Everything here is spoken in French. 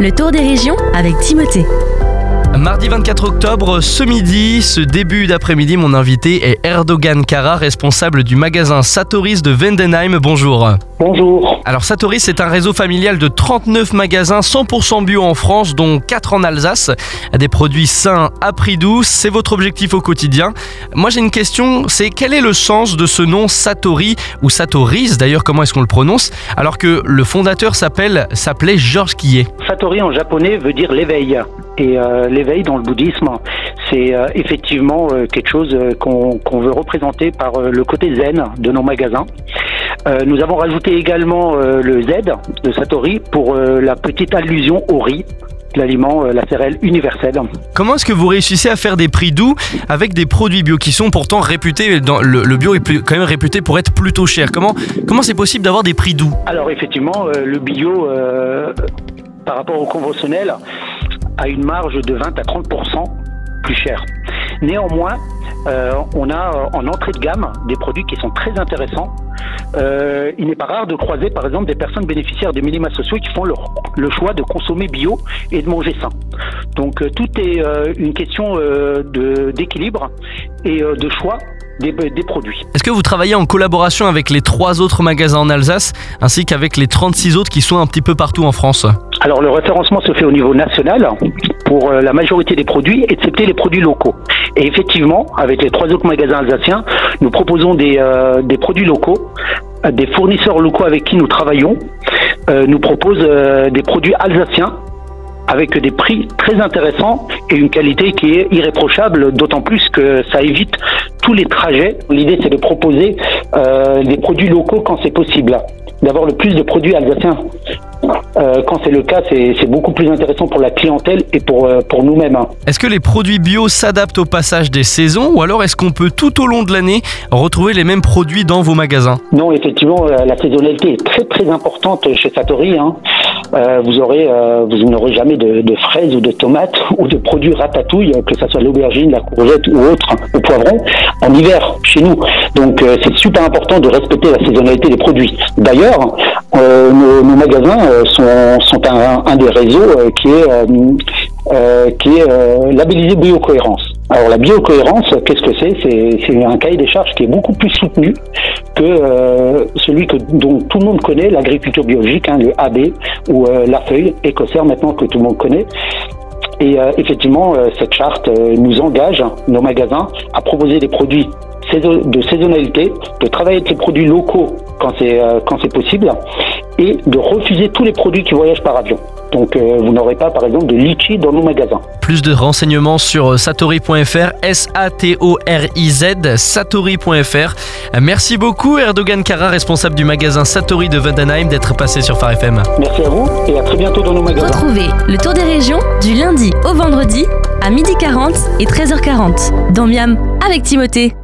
le tour des régions avec Timothée. Mardi 24 octobre, ce midi, ce début d'après-midi, mon invité est Erdogan Kara, responsable du magasin Satoris de Vendenheim. Bonjour. Bonjour. Alors Satoris, c'est un réseau familial de 39 magasins 100% bio en France, dont 4 en Alsace. Des produits sains à prix doux, c'est votre objectif au quotidien. Moi j'ai une question, c'est quel est le sens de ce nom Satori, ou Satoris d'ailleurs, comment est-ce qu'on le prononce, alors que le fondateur s'appelait Georges Quillet. Satori en japonais veut dire l'éveil. Et l'éveil dans le bouddhisme, c'est effectivement quelque chose qu'on veut représenter par le côté zen de nos magasins. Nous avons rajouté également le Z de Satori pour la petite allusion au riz, l'aliment, la céréale universelle. Comment est-ce que vous réussissez à faire des prix doux avec des produits bio qui sont pourtant réputés, le bio est quand même réputé pour être plutôt cher. Comment c'est possible d'avoir des prix doux ? Alors effectivement, le bio, par rapport au conventionnel, a une marge de 20 à 30% plus cher. Néanmoins, on a en entrée de gamme des produits qui sont très intéressants. Il n'est pas rare de croiser par exemple des personnes bénéficiaires des minima sociaux qui font le choix de consommer bio et de manger sain. Donc tout est une question d'équilibre et de choix des produits. Est-ce que vous travaillez en collaboration avec les 3 autres magasins en Alsace ainsi qu'avec les 36 autres qui sont un petit peu partout en France ? Alors le référencement se fait au niveau national pour la majorité des produits, excepté les produits locaux. Et effectivement, avec les 3 autres magasins alsaciens, nous proposons des produits locaux, des fournisseurs locaux avec qui nous travaillons, nous proposent des produits alsaciens avec des prix très intéressants et une qualité qui est irréprochable, d'autant plus que ça évite tous les trajets. L'idée, c'est de proposer des produits locaux quand c'est possible, d'avoir le plus de produits alsaciens. Quand c'est le cas, c'est beaucoup plus intéressant pour la clientèle et pour nous-mêmes. Est-ce que les produits bio s'adaptent au passage des saisons ou alors est-ce qu'on peut tout au long de l'année retrouver les mêmes produits dans vos magasins ? Non, effectivement, la saisonnalité est très très importante chez Satori. Vous n'aurez jamais de fraises ou de tomates ou de produits ratatouille, que ce soit l'aubergine, la courgette ou autre, le poivron, en hiver chez nous. Donc c'est super important de respecter la saisonnalité des produits. D'ailleurs, nos magasins sont un des réseaux qui est labellisé biocohérence. Alors la biocohérence, qu'est-ce que c'est ? C'est un cahier des charges qui est beaucoup plus soutenu que celui dont tout le monde connaît, l'agriculture biologique, le AB ou la feuille écossaire maintenant que tout le monde connaît. Et effectivement, cette charte nous engage, nos magasins, à proposer des produits de saisonnalité, de travailler avec les produits locaux quand c'est possible, et de refuser tous les produits qui voyagent par avion. Donc vous n'aurez pas par exemple de litchi dans nos magasins. Plus de renseignements sur satori.fr, S-A-T-O-R-I-Z, satori.fr. Merci beaucoup Erdogan Kara, responsable du magasin Satori de Vendenheim, d'être passé sur Phare FM. Merci à vous et à très bientôt dans nos magasins. Retrouvez le tour des régions du lundi au vendredi à 12h40 et 13h40 dans Miam avec Timothée.